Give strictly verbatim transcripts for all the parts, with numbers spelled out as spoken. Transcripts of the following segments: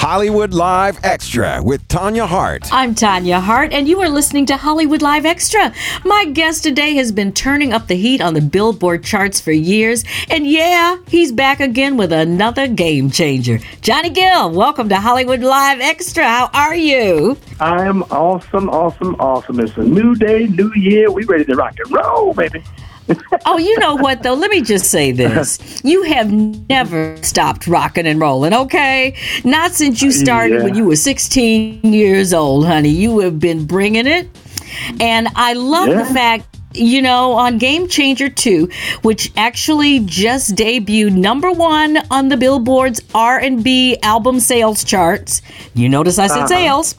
Hollywood Live Extra with Tanya Hart. I'm Tanya Hart, and you are listening to Hollywood Live Extra. My guest today has been turning up the heat on the Billboard charts for years, and yeah, he's back again with another game changer. Johnny Gill, welcome to Hollywood Live Extra. How are you? I am awesome, awesome, awesome. It's a new day, new year. We ready to rock and roll, baby. Oh, you know what, though? Let me just say this. You have never stopped rocking and rolling, okay? Not since you started Yeah. when you were sixteen years old, honey. You have been bringing it. And I love Yeah. the fact, you know, on Game Changer two, which actually just debuted number one on the Billboard's R and B album sales charts. You notice I said Uh-huh. sales.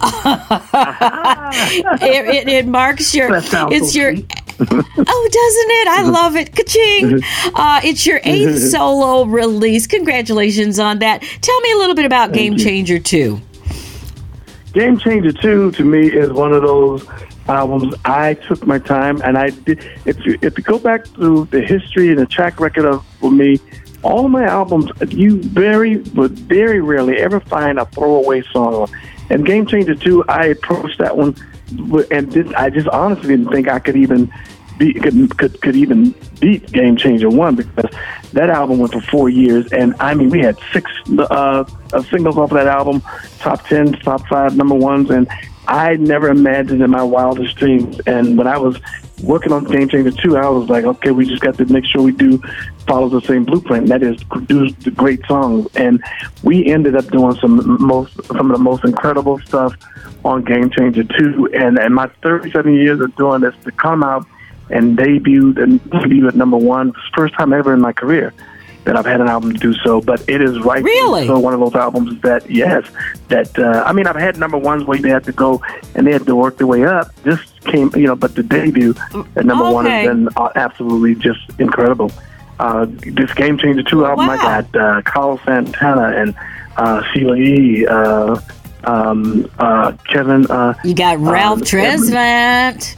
it, it, it marks your, That sounds it's so your... sweet. Oh, doesn't it? I love it. Ka-ching. Uh, it's your eighth solo release. Congratulations on that. Tell me a little bit about Game Changer two. Game Changer two, to me, is one of those albums I took my time, and I did. If you, if you go back through the history and the track record of, for me, all of my albums, you very, but very rarely ever find a throwaway song. And Game Changer two, I approached that one, and did, I just honestly didn't think I could even be could, could could even beat Game Changer one, because that album went for four years, and I mean we had six uh, uh, singles off of that album, top ten, top five, number ones, and I never imagined in my wildest dreams. And when I was working on Game Changer two, I was like, okay, we just got to make sure we do follow the same blueprint, and that is produce the great songs. And we ended up doing some most some of the most incredible stuff on Game Changer two. And and my thirty-seven years of doing this, to come out and debut and debut at number one, first time ever in my career that I've had an album to do so. But it is right. Really? So one of those albums that, yes, that, uh, I mean, I've had number ones where they had to go and they had to work their way up. This came, you know, but the debut at number one Okay. has been uh, absolutely just incredible. Uh, this Game Changer two album, Wow. I got uh, Carl Santana and uh, Sheila E., uh, um, uh, Kevin. Uh, You got Ralph um, Tresvant.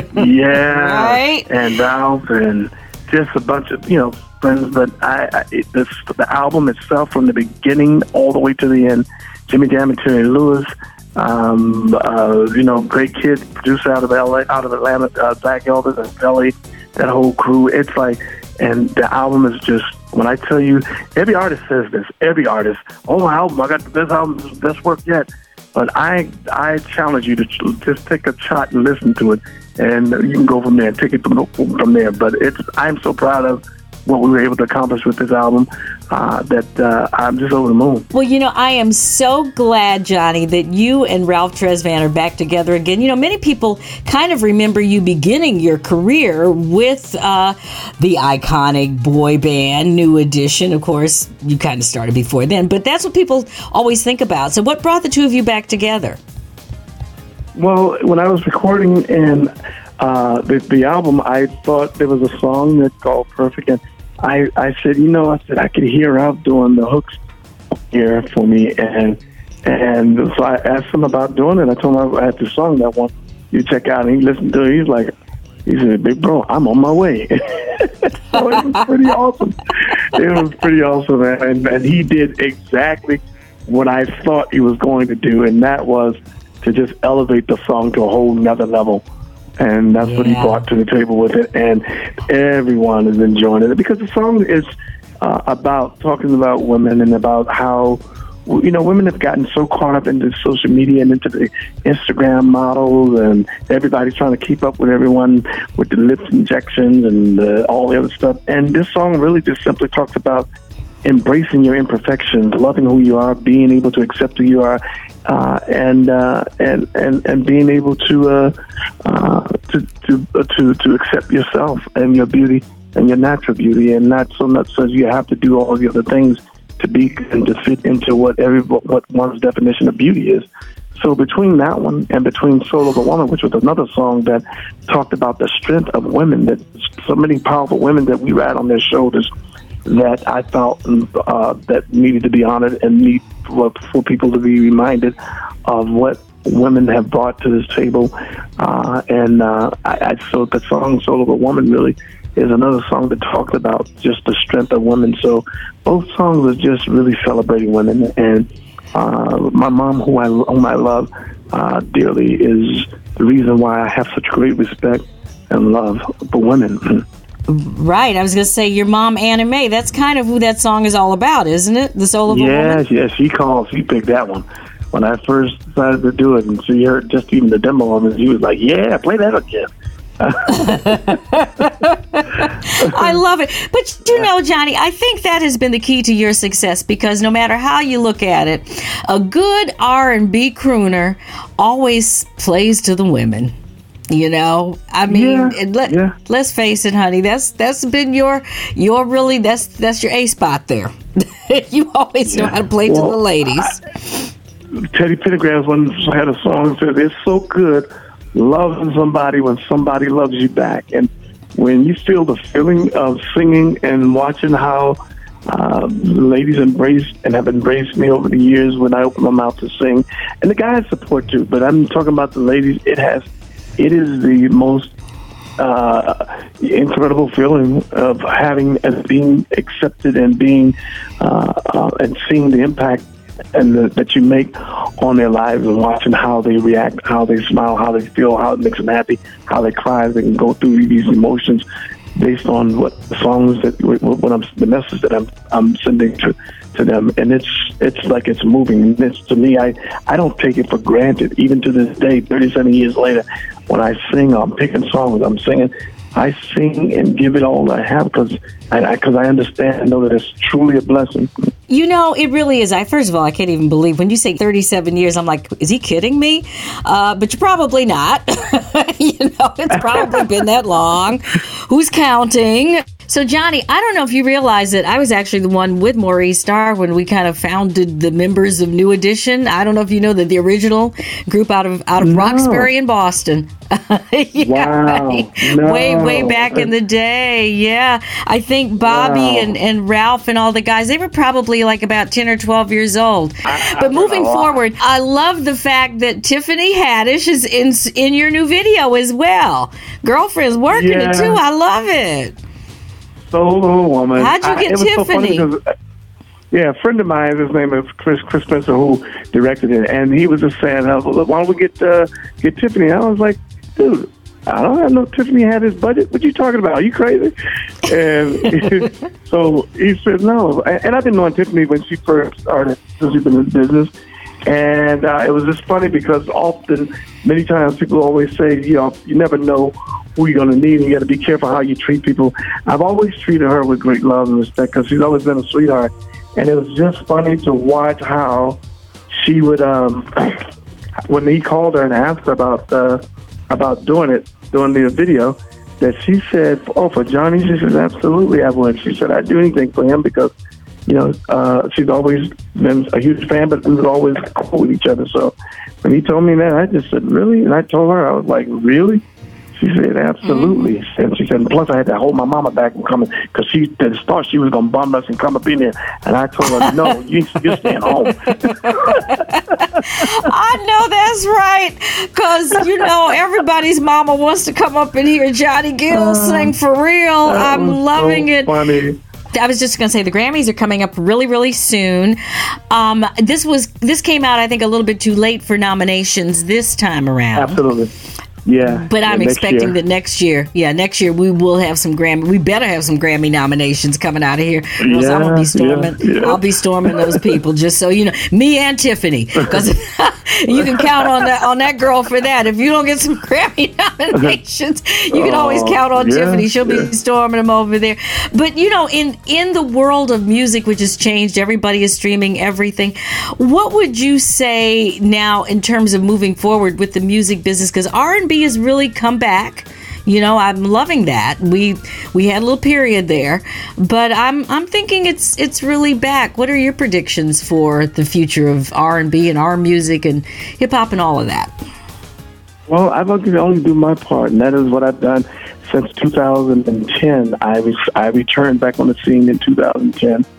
yeah, Right? and Ralph, and just a bunch of, you know, friends. But I, I it, this, the album itself, from the beginning all the way to the end, Jimmy Jam and Terry Lewis, um, uh, you know, great kid producer out of L A, out of Atlanta, uh, Zach Elvis and Felly, that whole crew. It's like, and the album is just, when I tell you, every artist says this, every artist, oh, my album, I got the best album, the best work yet. But I I challenge you to just take a shot and listen to it, and you can go from there, take it from, from there. But it's I'm so proud of what we were able to accomplish with this album, uh, that uh, I'm just over the moon. Well, you know, I am so glad, Johnny, that you and Ralph Tresvant are back together again. You know, many people kind of remember you beginning your career with uh, the iconic boy band, New Edition. Of course, you kind of started before then, but that's what people always think about. So what brought the two of you back together? Well, when I was recording and uh, the, the album, I thought there was a song that's called Perfect, and I, I said, you know, I said I could hear Ralph doing the hooks here for me, and and so I asked him about doing it. I told him I had this song that I want you to check out, and he listened to it. He's like, he said, big bro, I'm on my way. So it was pretty awesome. It was pretty awesome, man. And, and he did exactly what I thought he was going to do, and that was to just elevate the song to a whole nother level. And that's what he Yeah. brought to the table with it. And everyone is enjoying it, because the song is uh, about talking about women and about how, you know, women have gotten so caught up into social media and into the Instagram models, and everybody's trying to keep up with everyone with the lip injections and uh, all the other stuff. And this song really just simply talks about embracing your imperfections, loving who you are, being able to accept who you are, uh, and, uh, and and and being able to uh, uh, to to, uh, to to accept yourself and your beauty and your natural beauty, and not so much as you have to do all the other things to be and to fit into what every what one's definition of beauty is. So between that one and between Soul of a Woman, which was another song that talked about the strength of women, that so many powerful women that we ride on their shoulders, that I felt uh, that needed to be honored and need for, for people to be reminded of what women have brought to this table. Uh, and uh, I, I so the song Soul of a Woman really is another song that talks about just the strength of women. So both songs are just really celebrating women. And uh, my mom, who I whom I love uh, dearly, is the reason why I have such great respect and love for women. Right. I was going to say your mom, Anna Mae. That's kind of who that song is all about, isn't it? The Soul of a yes, Woman? Yes, she called. She picked that one. When I first decided to do it, and she heard just even the demo of it, she was like, yeah, play that again. I love it. But you know, Johnny, I think that has been the key to your success, because no matter how you look at it, a good R and B crooner always plays to the women. You know, I mean, yeah, and let, yeah. let's face it, honey. That's that's been your your really that's that's your A spot there. You always yeah. know how to play well, to the ladies. I, Teddy Pendergrass once had a song that said, "It's so good loving somebody when somebody loves you back." And when you feel the feeling of singing and watching how uh, the ladies embrace and have embraced me over the years when I open my mouth to sing, and the guys support too. But I'm talking about the ladies. It has. It is the most uh, incredible feeling of having and being accepted and being uh, uh, and seeing the impact and the, that you make on their lives, and watching how they react, how they smile, how they feel, how it makes them happy, how they cry, they can go through these emotions based on what the songs that what I'm the message that I'm I'm sending to. to them, and it's it's like it's moving. And it's, to me, I, I don't take it for granted. Even to this day, thirty-seven years later, when I sing, I'm picking songs, I'm singing, I sing and give it all I have, because I, because I, I understand and know that it's truly a blessing. You know, it really is. I first of all, I can't even believe when you say thirty-seven years. I'm like, is he kidding me? Uh, but you're probably not. You know, it's probably been that long. Who's counting? So, Johnny, I don't know if you realize that I was actually the one with Maurice Starr when we kind of founded the members of New Edition. I don't know if you know that the original group out of out of no. Roxbury in Boston. Yeah, wow. No. Way, way back in the day. Yeah. I think Bobby wow. and, and Ralph and all the guys, they were probably like about ten or twelve years old. I, but moving forward, I love the fact that Tiffany Haddish is in, in your new video as well. Girlfriend's working yeah. it too. I love it. Soul of a Woman. How'd you get I, Tiffany? So yeah, a friend of mine, his name is Chris Chris Spencer, who directed it, and he was just saying, uh, "Why don't we get uh, get Tiffany?" I was like, "Dude, I don't have no Tiffany had his budget. What you talking about? Are you crazy?" And so he said, "No." And I've been knowing Tiffany when she first started, since she's been in business. And uh, it was just funny because often, many times, people always say, you know, you never know who you're going to need, and you got to be careful how you treat people. I've always treated her with great love and respect, because she's always been a sweetheart. And it was just funny to watch how she would, um, when he called her and asked her about uh, about doing it, doing the video, that she said, "Oh, for Johnny," she said, "Absolutely, I would." She said, "I'd do anything for him," because, you know, uh, she's always been a huge fan, but we would always cool with each other. So when he told me that, I just said, "Really?" And I told her, I was like, "Really?" She said, "Absolutely." Mm-hmm. And she said, plus I had to hold my mama back from coming, because she at the start she was going to bum us and come up in there. And I told her, "No, you, you're staying home." I know that's right, because, you know, everybody's mama wants to come up and hear Johnny Gill uh, sing for real. I'm loving so it. Funny. I was just going to say the Grammys are coming up really, really soon. Um, this was this came out, I think, a little bit too late for nominations this time around. Absolutely. Yeah. But I'm yeah, expecting year. that next year, yeah, next year we will have some Grammy. We better have some Grammy nominations coming out of here. Or yeah, I'm gonna be storming. Yeah, yeah. I'll be storming those people, just so you know. Me and Tiffany, because you can count on that on that girl for that. If you don't get some Grammy nominations, you can always count on yeah, Tiffany. She'll yeah. be storming them over there. But you know, in in the world of music, which has changed, everybody is streaming everything. What would you say now in terms of moving forward with the music business? Because R and B has really come back. You know, I'm loving that. We we had a little period there, but I'm I'm thinking it's it's really back. What are your predictions for the future of R and B and R music and hip hop and all of that? Well, I've only do my part, and that is what I've done since two thousand ten. I was I returned back on the scene in two thousand ten,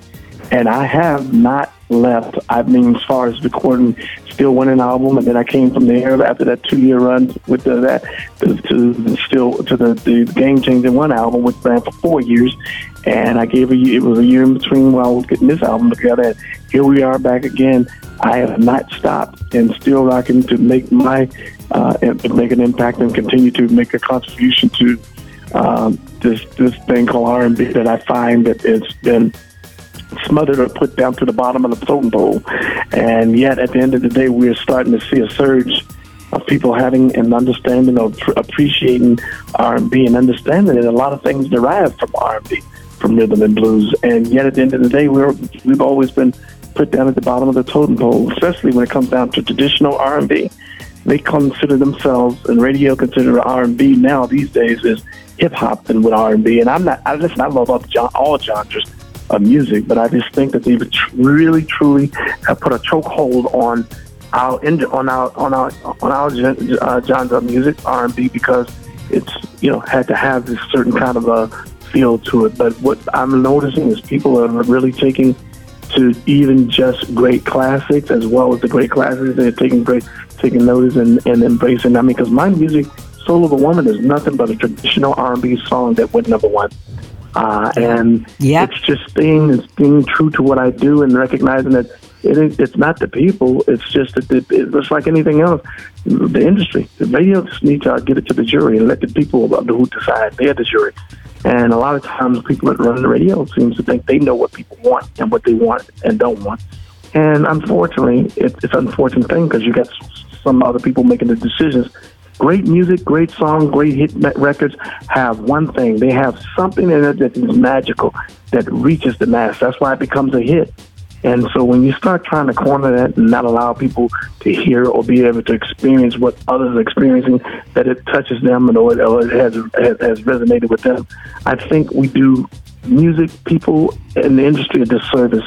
And I have not left. I mean, as far as recording Still Winning album, and then I came from there after that two-year run with the, that to, to still to the, the Game Changing One album, which ran for four years. And I gave a it was a year in between while I was getting this album together. And here we are back again. I have not stopped and still rocking to make my uh, and make an impact and continue to make a contribution to um, this this thing called R and B that I find that it's been smothered or put down to the bottom of the totem pole. And yet, at the end of the day, we're starting to see a surge of people having an understanding of appreciating R and B and understanding that a lot of things derive from R and B, from rhythm and blues. And yet, at the end of the day, we're, we've always been put down at the bottom of the totem pole, especially when it comes down to traditional R and B. They consider themselves, and radio consider R and B now these days is hip-hop and with R and B. And I'm not, I listen, I love all genres of music, but I just think that they really, truly have put a chokehold on our on our on our on our uh, genre of music, R and B, because it's, you know, had to have this certain kind of a feel to it. But what I'm noticing is people are really taking to even just great classics as well as the great classics. They're taking great taking notice and, and embracing. I mean, because my music, Soul of a Woman, is nothing but a traditional R and B song that went number one. Uh, and yep. It's just being, it's being true to what I do and recognizing that it is, it's not the people, it's just that it, it's like anything else. The industry, the radio just needs to get it to the jury and let the people who decide. They're the jury. And a lot of times people that run the radio seem to think they know what people want and what they want and don't want. And unfortunately, it, it's an unfortunate thing because you got some other people making the decisions. Great music, great song, great hit records have one thing. They have something in it that is magical, that reaches the mass. That's why it becomes a hit. And so when you start trying to corner that and not allow people to hear or be able to experience what others are experiencing, that it touches them and or it, or it has, has, has resonated with them, I think we do music people in the industry a disservice.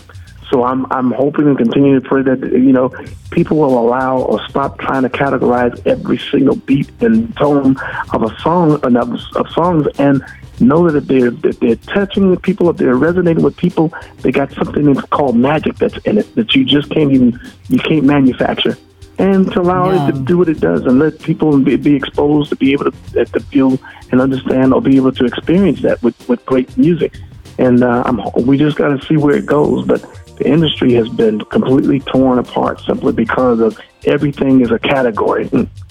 So I'm I'm hoping and continue to pray that, you know, people will allow or stop trying to categorize every single beat and tone of a song and of, of songs, and know that if they're if they're touching with people, if they're resonating with people, they got something that's called magic that's in it that you just can't even you can't manufacture. And to allow yeah. it to do what it does and let people be, be exposed to be able to, to feel and understand or be able to experience that with, with great music. And uh, I'm, we just got to see where it goes. But the industry has been completely torn apart simply because of everything is a category.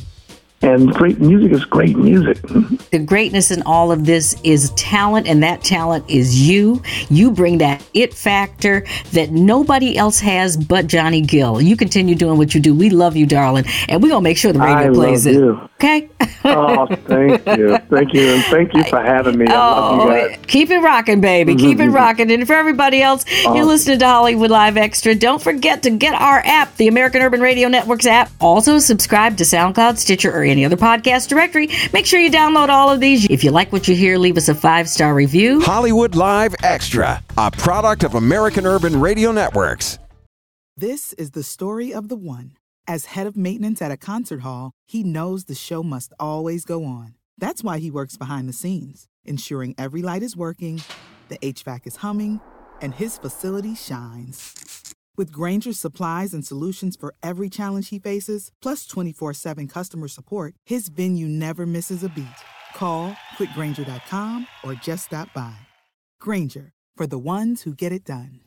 And great music is great music. The greatness in all of this is talent, and that talent is you. You bring that it factor that nobody else has but Johnny Gill. You continue doing what you do. We love you, darling, and we're going to make sure the radio I plays love it. You. Okay? Oh, thank you. Thank you. And thank you for having me. I oh, love you guys. Keep it rocking, baby. Keep it rocking. And for everybody else, awesome. You're listening to Hollywood Live Extra. Don't forget to get our app, the American Urban Radio Network's app. Also, subscribe to SoundCloud, Stitcher, or any other podcast directory. Make sure you download all of these. If you like what you hear, leave us a five-star review. Hollywood Live Extra, a product of American Urban Radio Networks. This is the story of the one. As head of maintenance at a concert hall, he knows the show must always go on. That's why he works behind the scenes, ensuring every light is working, the H V A C is humming, and his facility shines. With Grainger's supplies and solutions for every challenge he faces, plus twenty-four seven customer support, his venue never misses a beat. Call quick grainger dot com or just stop by. Grainger, for the ones who get it done.